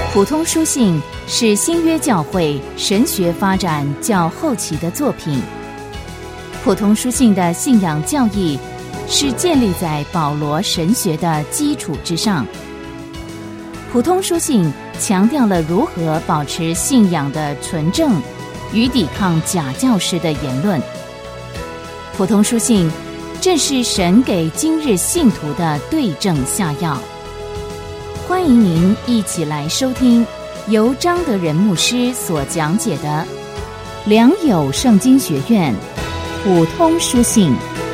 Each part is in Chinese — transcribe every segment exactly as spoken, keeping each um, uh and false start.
普通书信是新约教会神学发展较后期的作品。普通书信的信仰教义是建立在保罗神学的基础之上。普通书信强调了如何保持信仰的纯正与抵抗假教师的言论。普通书信正是神给今日信徒的对症下药。欢迎您一起来收听由张德仁牧师所讲解的良友圣经学院普通书信。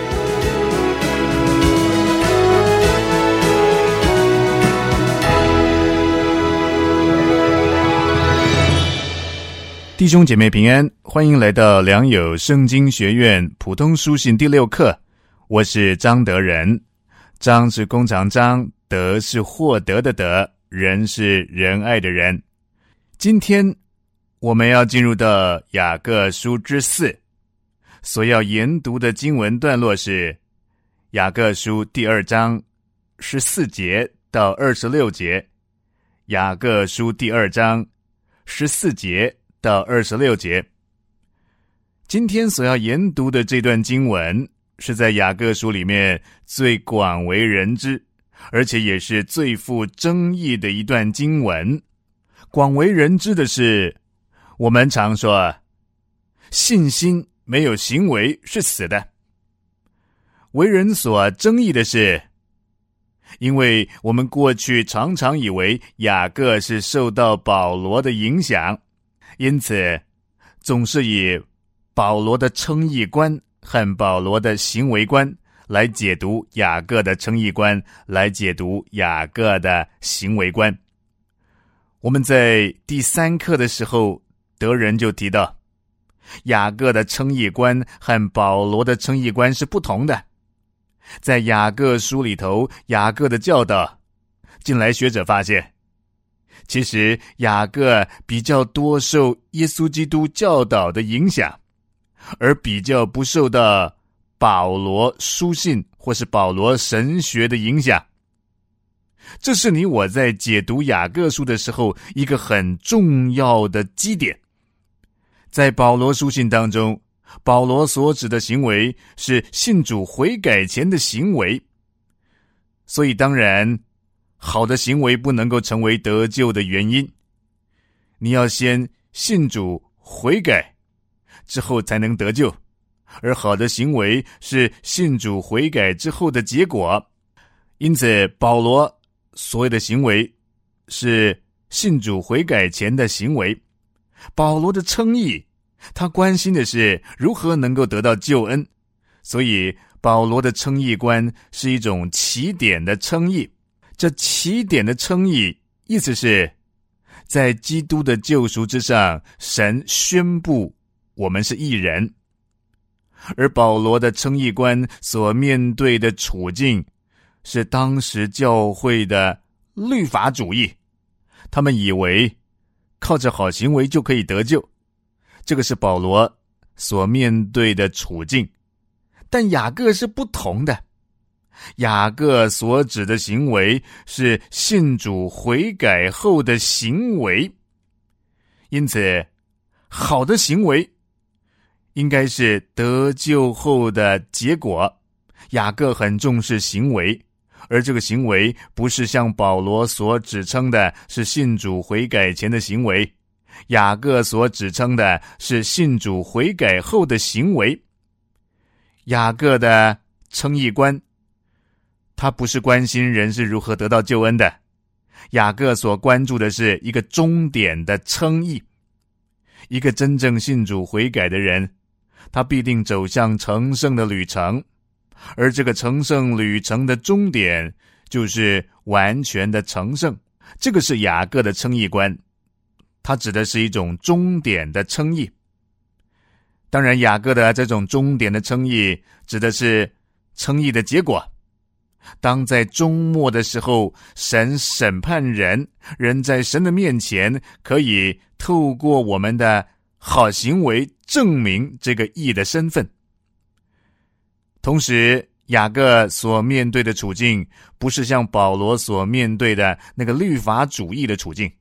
弟兄姐妹平安，欢迎来到良友圣经学院普通书信第六课。我是张德仁，张是弓长张，德是获得的德，仁是仁爱的仁。今天我们要进入到雅各书之四，所要研读的经文段落是雅各书第二章十四节到二十六节。雅各书第二章十四节到二十六节。今天所要研读的这段经文是在雅各书里面最广为人知，而且也是最富争议的一段经文。广为人知的是，我们常说信心没有行为是死的。为人所争议的是，因为我们过去常常以为雅各是受到保罗的影响，因此总是以保罗的称义观和保罗的行为观来解读雅各的称义观，来解读雅各的行为观。我们在第三课的时候，德仁就提到雅各的称义观和保罗的称义观是不同的。在雅各书里头，雅各的教导，近来学者发现其实雅各比较多受耶稣基督教导的影响，而比较不受到保罗书信或是保罗神学的影响。这是你我在解读雅各书的时候一个很重要的基点。在保罗书信当中，保罗所指的行为是信主悔改前的行为，所以当然好的行为不能够成为得救的原因，你要先信主悔改之后才能得救，而好的行为是信主悔改之后的结果。因此保罗所谓的行为是信主悔改前的行为。保罗的称义，他关心的是如何能够得到救恩，所以保罗的称义观是一种起点的称义。这起点的称义意思是在基督的救赎之上，神宣布我们是义人。而保罗的称义观所面对的处境是当时教会的律法主义，他们以为靠着好行为就可以得救，这个是保罗所面对的处境。但雅各是不同的，雅各所指的行为是信主悔改后的行为，因此好的行为应该是得救后的结果。雅各很重视行为，而这个行为不是像保罗所指称的是信主悔改前的行为，雅各所指称的是信主悔改后的行为。雅各的称义观，他不是关心人是如何得到救恩的，雅各所关注的是一个终点的称义。一个真正信主悔改的人，他必定走向成圣的旅程，而这个成圣旅程的终点就是完全的成圣。这个是雅各的称义观，它指的是一种终点的称义。当然雅各的这种终点的称义指的是称义的结果。当在终末的时候，神审判人，人在神的面前可以透过我们的好行为证明这个义的身份。同时雅各所面对的处境不是像保罗所面对的那个律法主义的处境，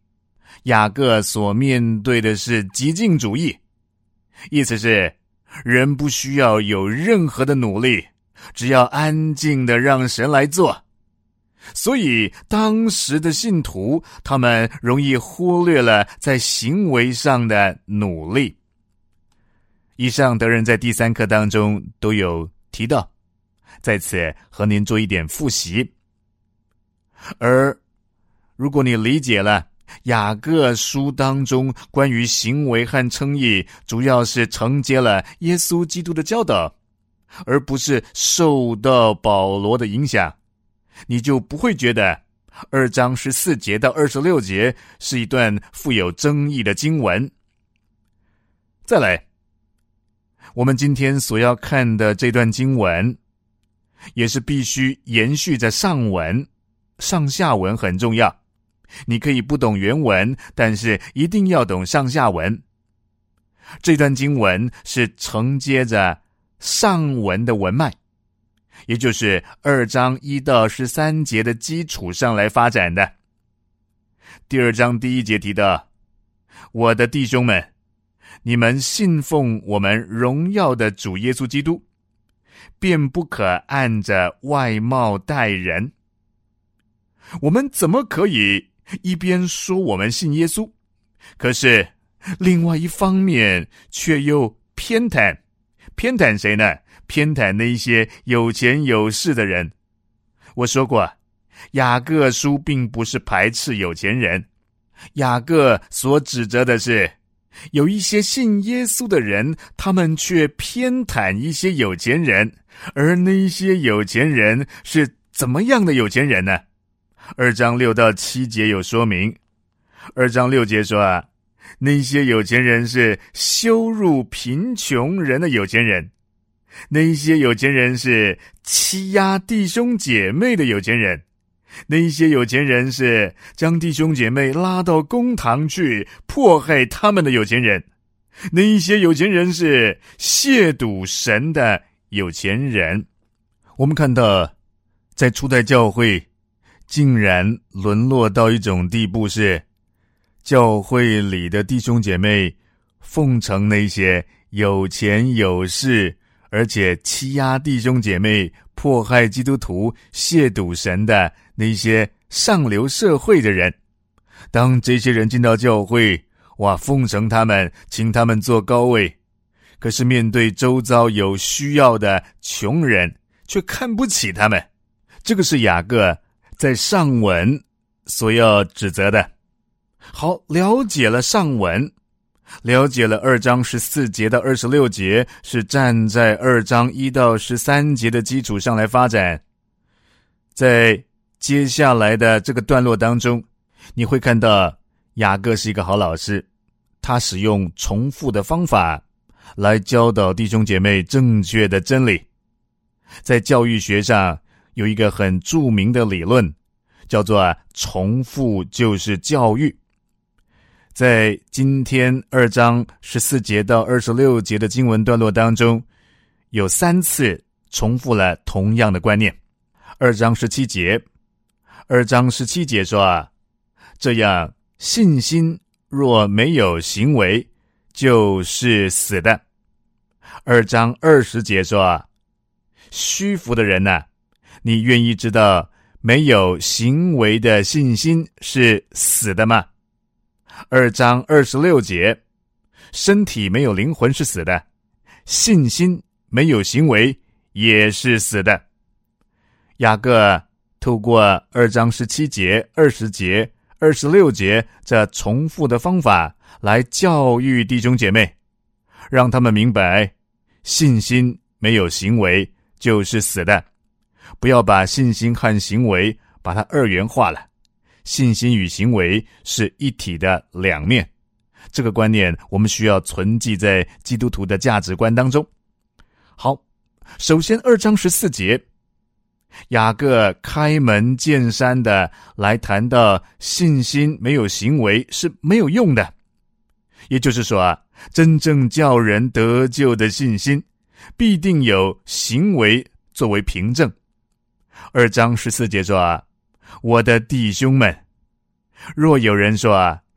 雅各所面对的是极尽主义，意思是人不需要有任何的努力，只要安静的让神来做。所以当时的信徒，他们容易忽略了在行为上的努力。以上德仁在第三课当中都有提到，在此和您做一点复习。而如果你理解了雅各书当中关于行为和称义，主要是承接了耶稣基督的教导，而不是受到保罗的影响，你就不会觉得二章十四节到二十六节是一段富有争议的经文。再来，我们今天所要看的这段经文，也是必须延续着上文，上下文很重要。你可以不懂原文，但是一定要懂上下文。这段经文是承接着上文的文脉，也就是二章一到十三节的基础上来发展的。第二章第一节提到，我的弟兄们，你们信奉我们荣耀的主耶稣基督，便不可按着外貌待人。我们怎么可以一边说我们信耶稣，可是另外一方面却又偏袒？偏袒谁呢？偏袒那些有钱有势的人。我说过，雅各书并不是排斥有钱人，雅各所指责的是有一些信耶稣的人，他们却偏袒一些有钱人。而那些有钱人是怎么样的有钱人呢？二章六到七节有说明。二章六节说啊，那些有钱人是羞辱贫穷人的有钱人，那些有钱人是欺压弟兄姐妹的有钱人，那些有钱人是将弟兄姐妹拉到公堂去迫害他们的有钱人，那一些有钱人是亵渎神的有钱人。我们看到在初代教会竟然沦落到一种地步，是教会里的弟兄姐妹奉承那些有钱有势，而且欺压弟兄姐妹、迫害基督徒、亵渎神的那些上流社会的人。当这些人进到教会，哇，奉承他们，请他们坐高位，可是面对周遭有需要的穷人，却看不起他们。这个是雅各在上文所要指责的。好，了解了上文，了解了二章十四节到二十六节，是站在二章一到十三节的基础上来发展。在接下来的这个段落当中，你会看到雅各是一个好老师，他使用重复的方法来教导弟兄姐妹正确的真理。在教育学上有一个很著名的理论，叫做重复就是教育。在今天二章十四节到二十六节的经文段落当中，有三次重复了同样的观念。二章十七节，二章十七节说啊，这样信心若没有行为，就是死的。二章二十节说啊，虚浮的人呐、啊，你愿意知道没有行为的信心是死的吗？二章二十六节，身体没有灵魂是死的，信心没有行为也是死的。雅各透过二章十七节、二十节、二十六节这重复的方法来教育弟兄姐妹，让他们明白信心没有行为就是死的。不要把信心和行为把它二元化了，信心与行为是一体的两面。这个观念我们需要存记在基督徒的价值观当中。好，首先二章十四节，雅各开门见山的来谈到信心没有行为是没有用的。也就是说啊，真正叫人得救的信心必定有行为作为凭证。二章十四节说啊，我的弟兄们，若有人说啊，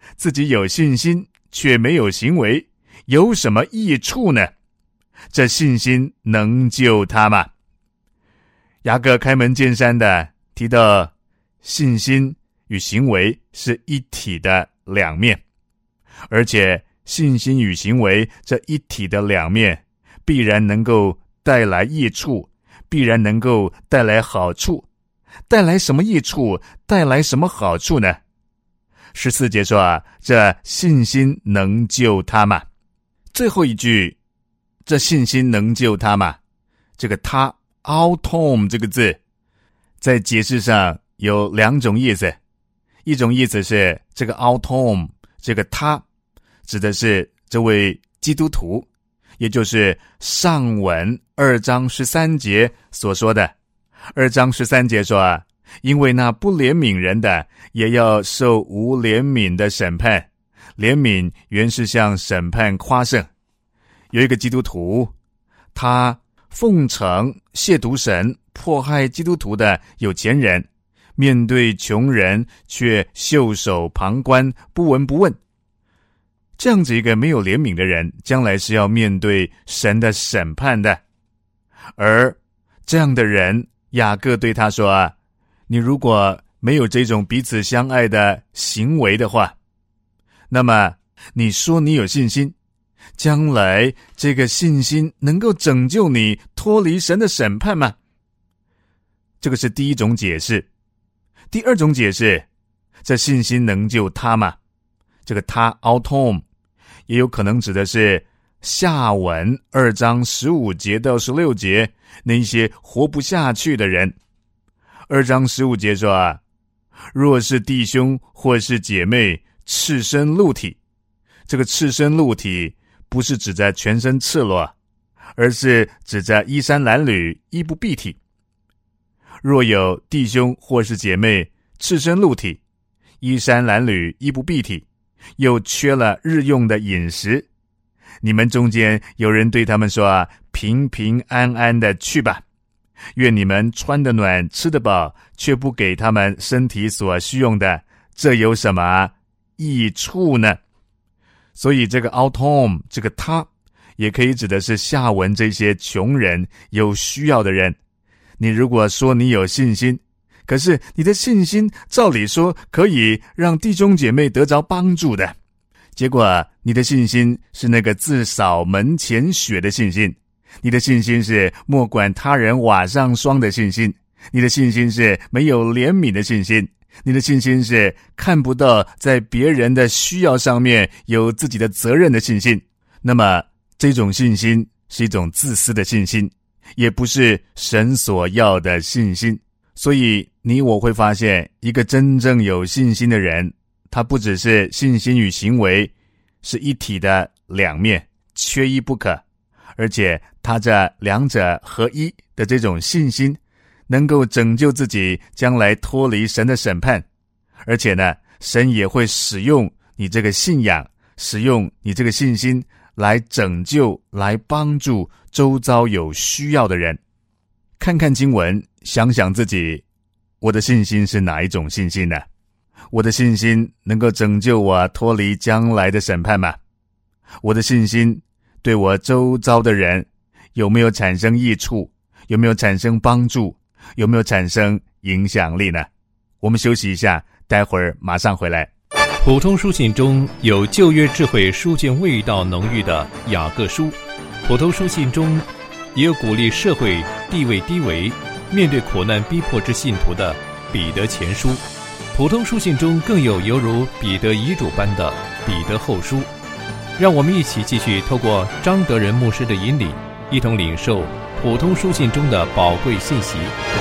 自己有信心却没有行为，有什么益处呢？这信心能救他吗？雅各开门见山的提到，信心与行为是一体的两面，而且信心与行为这一体的两面必然能够带来益处，必然能够带来好处。带来什么益处？带来什么好处呢？十四节说啊，这信心能救他吗？最后一句，这信心能救他吗？这个他 autom 这个字在解释上有两种意思，一种意思是这个 autom 这个他指的是这位基督徒，也就是上文二章十三节所说的。二章十三节说啊，因为那不怜悯人的也要受无怜悯的审判，怜悯原是向审判夸胜。有一个基督徒，他奉承亵渎神迫害基督徒的有钱人，面对穷人却袖手旁观，不闻不问。这样子一个没有怜悯的人，将来是要面对神的审判的。而这样的人，雅各对他说啊，你如果没有这种彼此相爱的行为的话，那么你说你有信心，将来这个信心能够拯救你脱离神的审判吗？这个是第一种解释。第二种解释，这信心能救他吗？这个他 autom 也有可能指的是下文二章十五节到十六节那些活不下去的人。二章十五节说啊，若是弟兄或是姐妹赤身露体，这个赤身露体不是指在全身赤裸，而是指在衣衫褴褛，衣不蔽体。若有弟兄或是姐妹赤身露体，衣衫褴褛，衣不蔽体，又缺了日用的饮食，你们中间有人对他们说啊，平平安安的去吧，愿你们穿得暖，吃得饱，却不给他们身体所需用的，这有什么益处呢？所以这个 autom 这个他也可以指的是下文这些穷人，有需要的人。你如果说你有信心，可是你的信心照理说可以让弟兄姐妹得着帮助的，结果你的信心是那个自扫门前雪的信心，你的信心是莫管他人瓦上霜的信心，你的信心是没有怜悯的信心，你的信心是看不到在别人的需要上面有自己的责任的信心。那么这种信心是一种自私的信心，也不是神所要的信心。所以你我会发现，一个真正有信心的人，他不只是信心与行为是一体的两面，缺一不可，而且他这两者合一的这种信心能够拯救自己将来脱离神的审判。而且呢，神也会使用你这个信仰，使用你这个信心来拯救，来帮助周遭有需要的人。看看经文，想想自己，我的信心是哪一种信心呢？我的信心能够拯救我脱离将来的审判吗？我的信心对我周遭的人有没有产生益处？有没有产生帮助？有没有产生影响力呢？我们休息一下，待会儿马上回来。 普通书信中有旧约智慧书卷味道浓郁的雅各书，普通书信中也有鼓励社会地位低微、面对苦难逼迫之信徒的彼得前书，普通书信中更有犹如彼得遗嘱般的彼得后书。让我们一起继续透过张德仁牧师的引领，一同领受普通书信中的宝贵信息。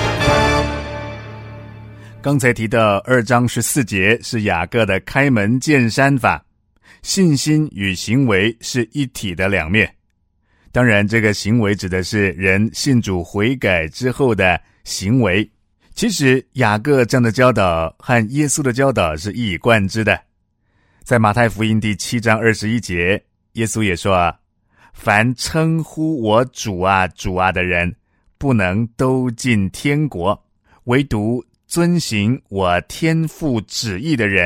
刚才提到二章十四节是雅各的开门见山法，信心与行为是一体的两面。当然这个行为指的是人信主悔改之后的行为。其实雅各这样的教导和耶稣的教导是一以贯之的。在马太福音第七章二十一节，耶稣也说啊，凡称呼我主啊主啊的人，不能都进天国，唯独遵行我天父旨意的人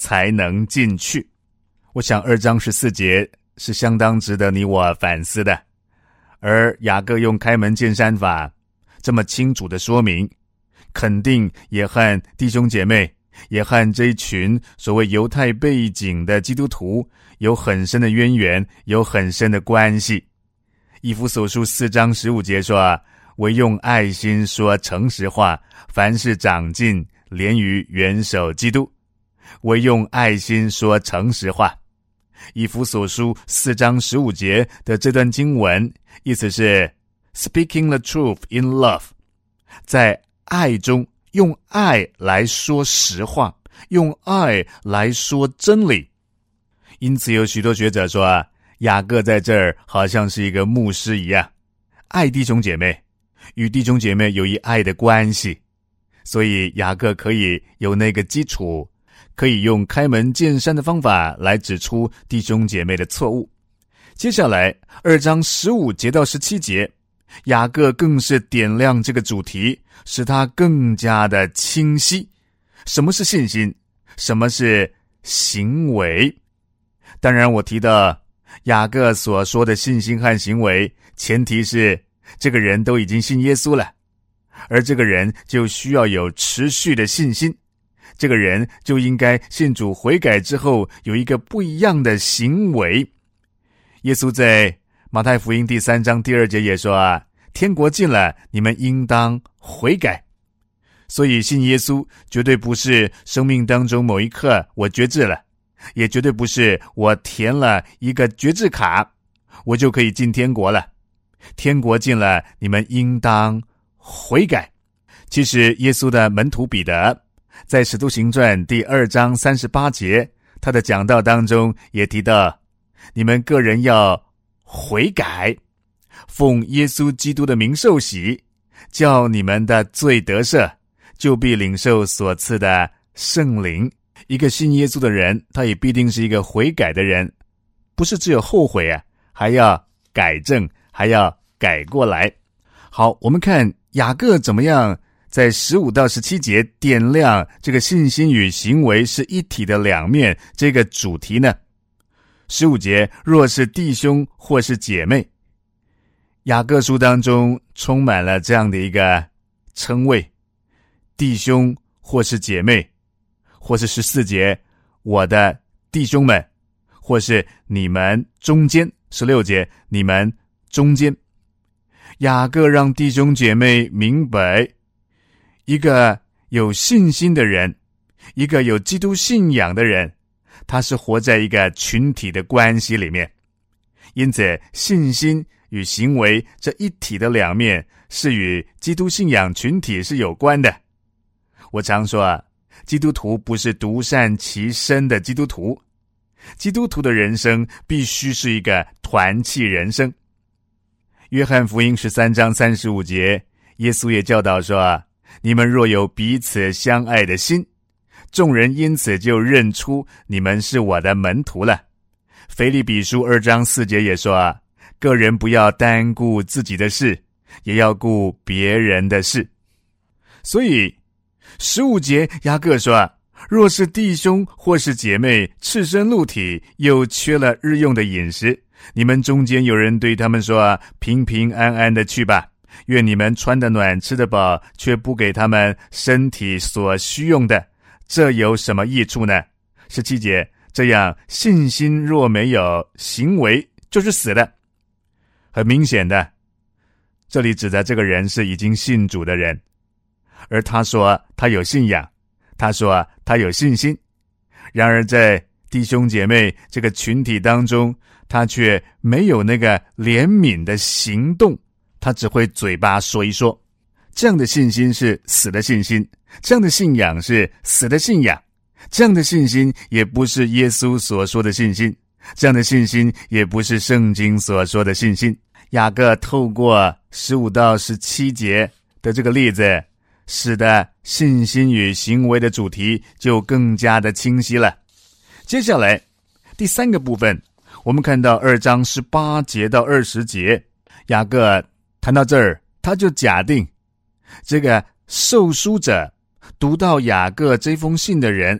才能进去。我想二章十四节是相当值得你我反思的，而雅各用开门见山法这么清楚的说明，肯定也和弟兄姐妹，也和这一群所谓犹太背景的基督徒有很深的渊源，有很深的关系。以弗所书四章十五节说，唯用爱心说诚实话，凡事长进，连于元首基督。唯用爱心说诚实话。以弗所书四章十五节的这段经文，意思是 speaking the truth in love， 在爱中用爱来说实话，用爱来说真理。因此有许多学者说，雅各在这儿好像是一个牧师一样，爱弟兄姐妹，与弟兄姐妹有一爱的关系，所以雅各可以有那个基础，可以用开门见山的方法来指出弟兄姐妹的错误。接下来二章十五节到十七节，雅各更是点亮这个主题，使它更加的清晰。什么是信心？什么是行为？当然我提到雅各所说的信心和行为，前提是这个人都已经信耶稣了，而这个人就需要有持续的信心，这个人就应该信主悔改之后有一个不一样的行为。耶稣在马太福音第三章第二节也说啊，天国近了，你们应当悔改。所以信耶稣绝对不是生命当中某一刻我决志了，也绝对不是我填了一个决志卡我就可以进天国了。天国近了，你们应当悔改。其实耶稣的门徒彼得在使徒行传第二章三十八节他的讲道当中也提到，你们个人要悔改，奉耶稣基督的名受洗，叫你们的罪得赦，就必领受所赐的圣灵。一个信耶稣的人，他也必定是一个悔改的人，不是只有后悔啊，还要改正，还要改过来。好，我们看雅各怎么样在十五到十七节点亮这个信心与行为是一体的两面这个主题呢？十五节，若是弟兄或是姐妹，雅各书当中充满了这样的一个称谓，弟兄或是姐妹，或是十四节，我的弟兄们，或是你们中间，十六节，你们中间。雅各让弟兄姐妹明白，一个有信心的人，一个有基督信仰的人，他是活在一个群体的关系里面。因此信心与行为这一体的两面是与基督信仰群体是有关的。我常说啊，基督徒不是独善其身的基督徒，基督徒的人生必须是一个团契人生。约翰福音十三章三十五节，耶稣也教导说，你们若有彼此相爱的心，众人因此就认出你们是我的门徒了。腓立比书二章四节也说，个人不要单顾自己的事，也要顾别人的事。所以十五节雅各说，若是弟兄或是姐妹赤身露体，又缺了日用的饮食，你们中间有人对他们说，平平安安的去吧，愿你们穿得暖吃得饱，却不给他们身体所需用的，这有什么益处呢？十七节，这样信心若没有行为，就是死的。很明显的，这里指的这个人是已经信主的人，而他说他有信仰，他说他有信心，然而在弟兄姐妹这个群体当中，他却没有那个怜悯的行动，他只会嘴巴说一说。这样的信心是死的信心，这样的信仰是死的信仰，这样的信心也不是耶稣所说的信心，这样的信心也不是圣经所说的信心。雅各透过十五到十七节的这个例子，使得信心与行为的主题就更加的清晰了。接下来第三个部分，我们看到二章十八节到二十节，雅各谈到这儿，他就假定这个受书者读到雅各这封信的人，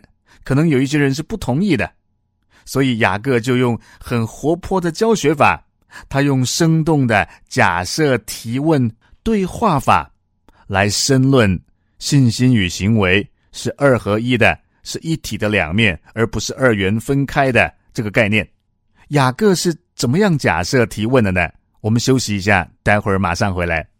可能有一些人是不同意的，所以雅各就用很活泼的教学法，他用生动的假设提问对话法来申论信心与行为是二合一的，是一体的两面，而不是二元分开的这个概念。雅各是怎么样假设提问的呢？我们休息一下，待会儿马上回来。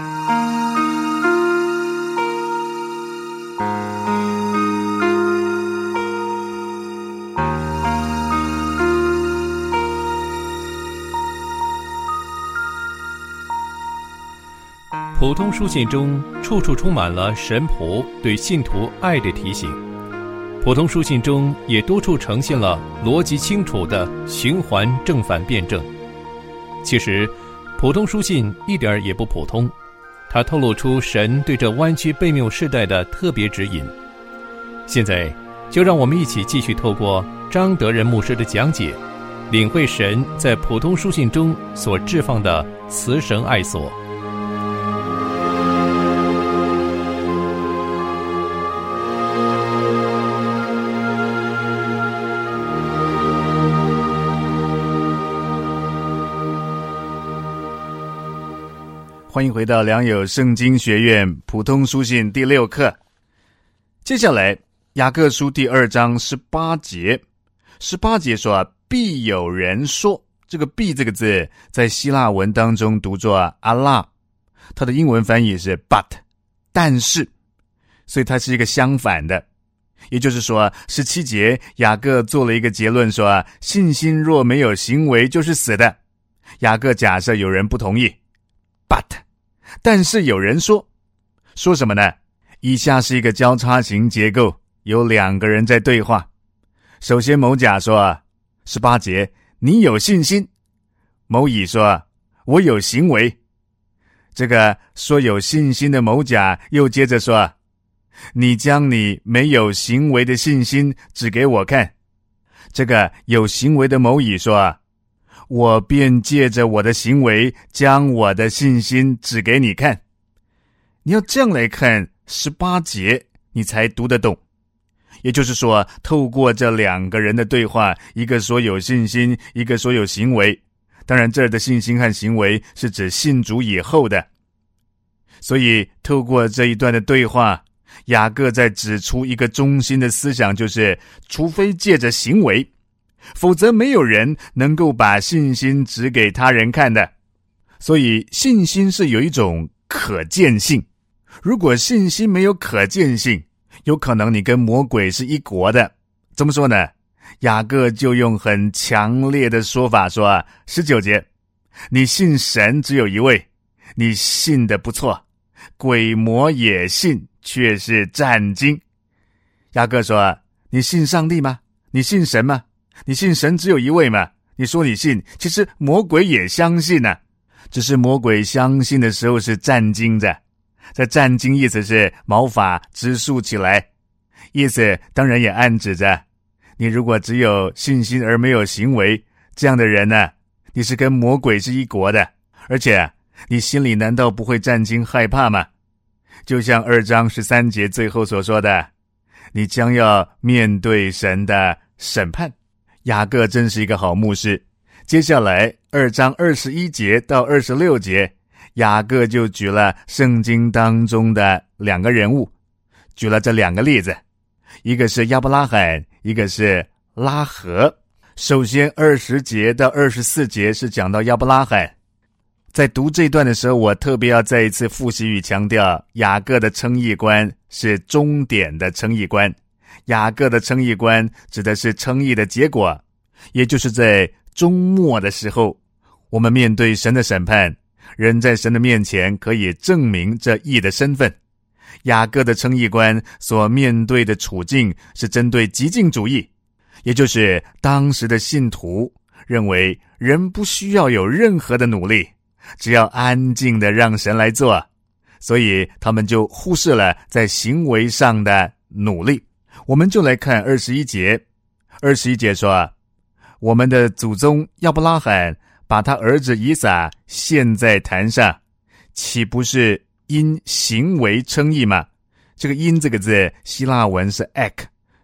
普通书信中处处充满了神仆对信徒爱的提醒，普通书信中也多处呈现了逻辑清楚的循环正反辩证。其实普通书信一点也不普通，它透露出神对这弯曲悖谬世代的特别指引。现在就让我们一起继续透过张德仁牧师的讲解，领会神在普通书信中所置放的慈神爱所。 欢迎回到良友圣经学院普通书信第六课。接下来雅各书第二章十八节，十八节说必有人说，这个必这个字在希腊文当中读作阿拉，它的英文翻译是 but， 但是，所以它是一个相反的。也就是说十七节雅各做了一个结论说，信心若没有行为就是死的。雅各假设有人不同意 but，但是有人说，说什么呢？以下是一个交叉型结构，有两个人在对话。首先某甲说，十八节，你有信心。某乙说，我有行为。这个说有信心的某甲又接着说，你将你没有行为的信心指给我看。这个有行为的某乙说，我便借着我的行为将我的信心指给你看。你要这样来看十八节，你才读得懂。也就是说，透过这两个人的对话，一个说有信心，一个说有行为。当然这儿的信心和行为是指信主以后的。所以透过这一段的对话，雅各在指出一个中心的思想，就是除非借着行为，否则没有人能够把信心指给他人看的。所以信心是有一种可见性，如果信心没有可见性，有可能你跟魔鬼是一国的。怎么说呢？雅各就用很强烈的说法说啊，十九节，你信神只有一位，你信得不错，鬼魔也信，却是战惊。雅各说，你信上帝吗？你信神吗？你信神只有一位吗？你说你信，其实魔鬼也相信啊，只是魔鬼相信的时候是战惊着。这战惊意思是毛发直竖起来，意思当然也暗指着，你如果只有信心而没有行为，这样的人呢，你是跟魔鬼是一国的，而且你心里难道不会战惊害怕吗？就像二章十三节最后所说的，你将要面对神的审判。雅各真是一个好牧师。接下来二章二十一节到二十六节，雅各就举了圣经当中的两个人物，举了这两个例子，一个是亚伯拉罕，一个是拉合。首先二十节到二十四节是讲到亚伯拉罕。在读这段的时候，我特别要再一次复习与强调，雅各的称义观是终点的称义观。雅各的称义观指的是称义的结果，也就是在终末的时候，我们面对神的审判，人在神的面前可以证明这义的身份。雅各的称义观所面对的处境是针对极尽主义，也就是当时的信徒认为人不需要有任何的努力，只要安静的让神来做，所以他们就忽视了在行为上的努力。我们就来看二十一节。二十一节说，我们的祖宗亚伯拉罕把他儿子以撒献在坛上，岂不是因行为称义吗？这个因这个字希腊文是 ek， 是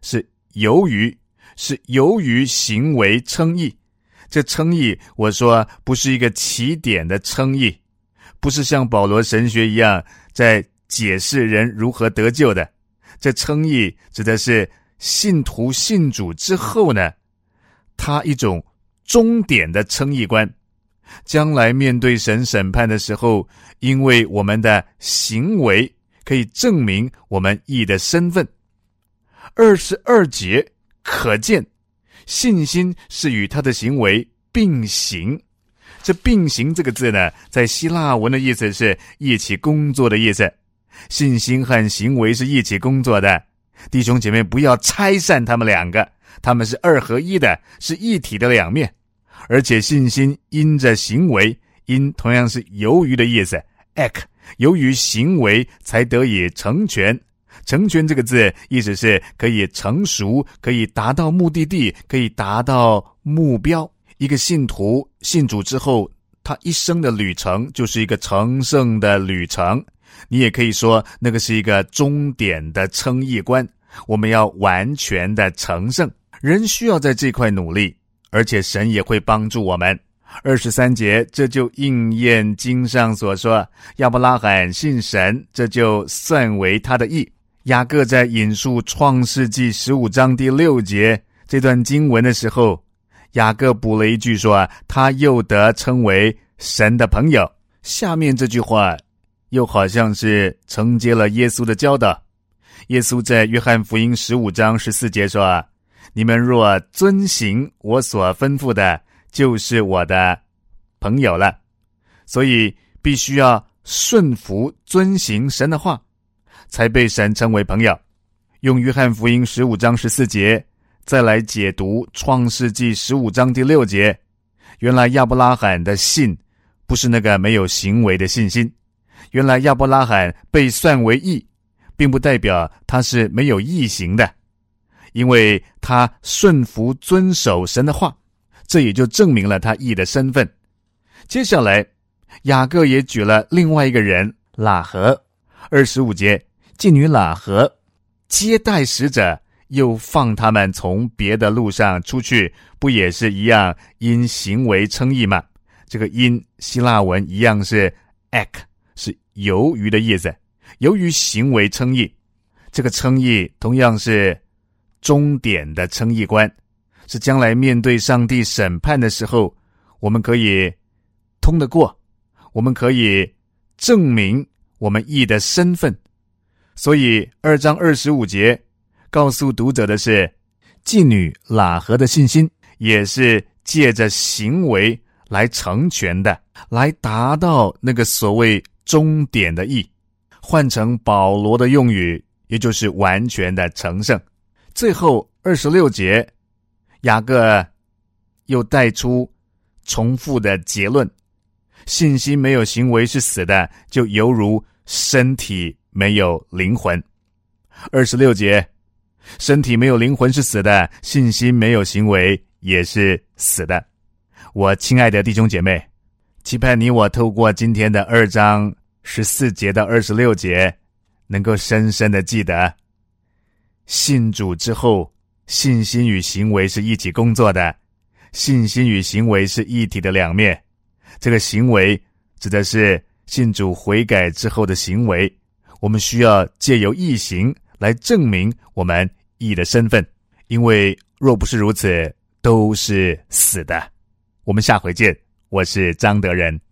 由于，是由于行为称义。这称义，我说不是一个起点的称义，不是像保罗神学一样在解释人如何得救的。这称义指的是信徒信主之后呢，他一种终点的称义观。将来面对神审判的时候，因为我们的行为可以证明我们义的身份。二十二节可见信心是与他的行为并行。这并行这个字呢，在希腊文的意思是一起工作的意思。信心和行为是一起工作的，弟兄姐妹不要拆散他们两个，他们是二合一的，是一体的两面。而且信心因着行为，因同样是由于的意思 act， 由于行为才得以成全。成全这个字意思是可以成熟，可以达到目的地，可以达到目标。一个信徒信主之后，他一生的旅程就是一个成圣的旅程。你也可以说那个是一个终点的称义观，我们要完全的成圣。人需要在这块努力，而且神也会帮助我们。二十三节，这就应验经上所说，亚伯拉罕信神，这就算为他的义。雅各在引述创世纪十五章第六节这段经文的时候，雅各补了一句说，他又得称为神的朋友。下面这句话又好像是承接了耶稣的教导。耶稣在约翰福音十五章十四节说，你们若遵行我所吩咐的，就是我的朋友了。所以必须要顺服遵行神的话，才被神称为朋友。用约翰福音十五章十四节再来解读创世纪十五章第六节，原来亚伯拉罕的信不是那个没有行为的信心，原来亚伯拉罕被算为义，并不代表他是没有义行的，因为他顺服遵守神的话，这也就证明了他义的身份。接下来雅各也举了另外一个人喇合。二十五节，妓女喇合接待使者，又放他们从别的路上出去，不也是一样因行为称义吗？这个因希腊文一样是 act， 是由于的意思，由于行为称义。这个称义同样是终点的称义观，是将来面对上帝审判的时候，我们可以通得过，我们可以证明我们义的身份。所以二章二十五节告诉读者的是，妓女喇合的信心也是借着行为来成全的，来达到那个所谓终点的义。换成保罗的用语，也就是完全的成圣。最后二十六节，雅各又带出重复的结论，信心没有行为是死的，就犹如身体没有灵魂。二十六节，身体没有灵魂是死的，信心没有行为也是死的。我亲爱的弟兄姐妹，期盼你我透过今天的二章十四节到二十六节，能够深深的记得，信主之后，信心与行为是一起工作的，信心与行为是一体的两面。这个行为指的是信主悔改之后的行为，我们需要借由义行来证明我们义的身份，因为若不是如此，都是死的。我们下回见，我是张德仁。